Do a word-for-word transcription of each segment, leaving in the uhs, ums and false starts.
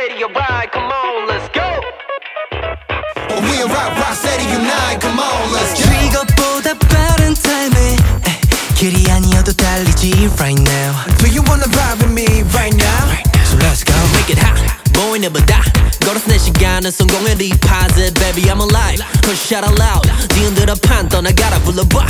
steady, alright, come on, let's go. We are rock, rock steady unite, come on, let's go. 이것보다 빠른 타임에 길이 아니어도 달리지 right now. Do you wanna ride with me right now? So let's go. Make it hot, boy never die. 걸어서 내 시간은 성공의 deposit. Baby I'm alive, push out loud. 뒤흔들어 판 떠나가라 불러봐.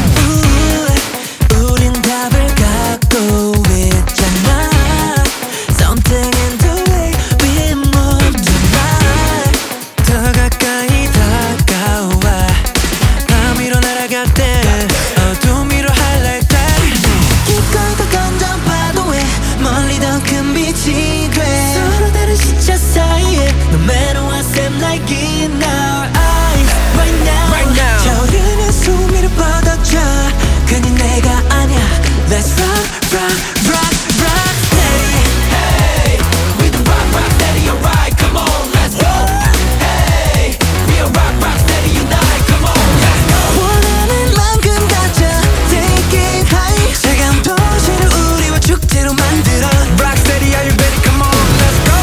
Ooh, 우린 답을 갖고 있잖아. Something in the way we move tonight. 더 가까이 다가와. 밤 위로 날아갈 때 어둠 위로 highlight that. 기꺼이 더 건전 파도에 멀리 더 큰 빛이 돼. 서로 다른 시차 사이에 No matter what seems like in our eyes right now, right now. 저리는 숨이를 뻗어줘. 괜히 내가 아냐. Let's rock, rock, rock, rock steady. Hey, we the rock, rock steady, alright, come on, let's go. Hey, we are rock, rock steady unite, come on, let's go. 원하는 만큼 가져. Take it high. 차가운 도시를 우리와 축제로 만들어. Rock steady, are you ready? Come on, let's go.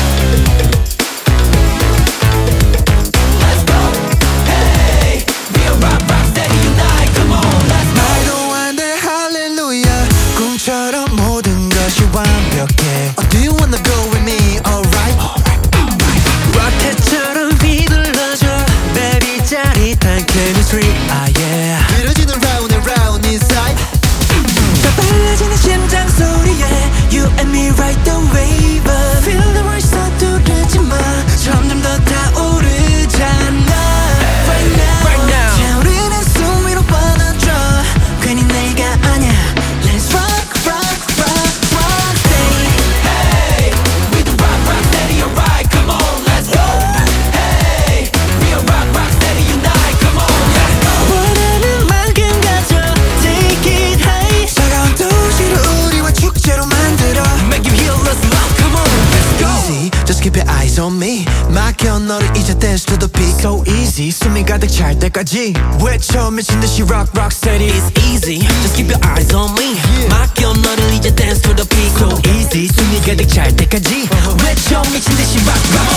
Let's go. Hey, we are rock, rock steady unite, come on, let's go. 말도 안 돼, hallelujah. 꿈처럼 모든 것이 완벽해. Oh, do you wanna go with me? Alright. 로켓처럼 휘둘러줘. Baby 짜릿한 chemistry. Ah yeah. 느려지는 round and round inside. 더 빨라지는 심장 소리에 You and me ride the wave up. Feel the rush 서두르지 마. 점점 더 타오르잖아. Right now, Right now. 차오르는 숨 위로 뻗어줘. 괜히 내가 아냐. Let's rock, rock, rock, rock steady. Hey, we the rock, rock steady, alright, come on, let's go. Hey, we are rock, rock steady unite, come on, let's go. 원하는 만큼 가져. Take it high. 차가운 도시를 우리와 축제로 만들어. Make you heal us love, come on, let's go. Easy, just keep your eyes on me. 맡겨 너를 이제 dance to the beat. So easy, 숨이 가득 찰 때까지 외쳐 미친 듯이 rock, rock steady. It's easy, just keep your eyes on me. 맡겨 너를 이제 dance to the beat. So easy, 숨이 가득 찰 때까지 외쳐 미친 듯이 rock, rock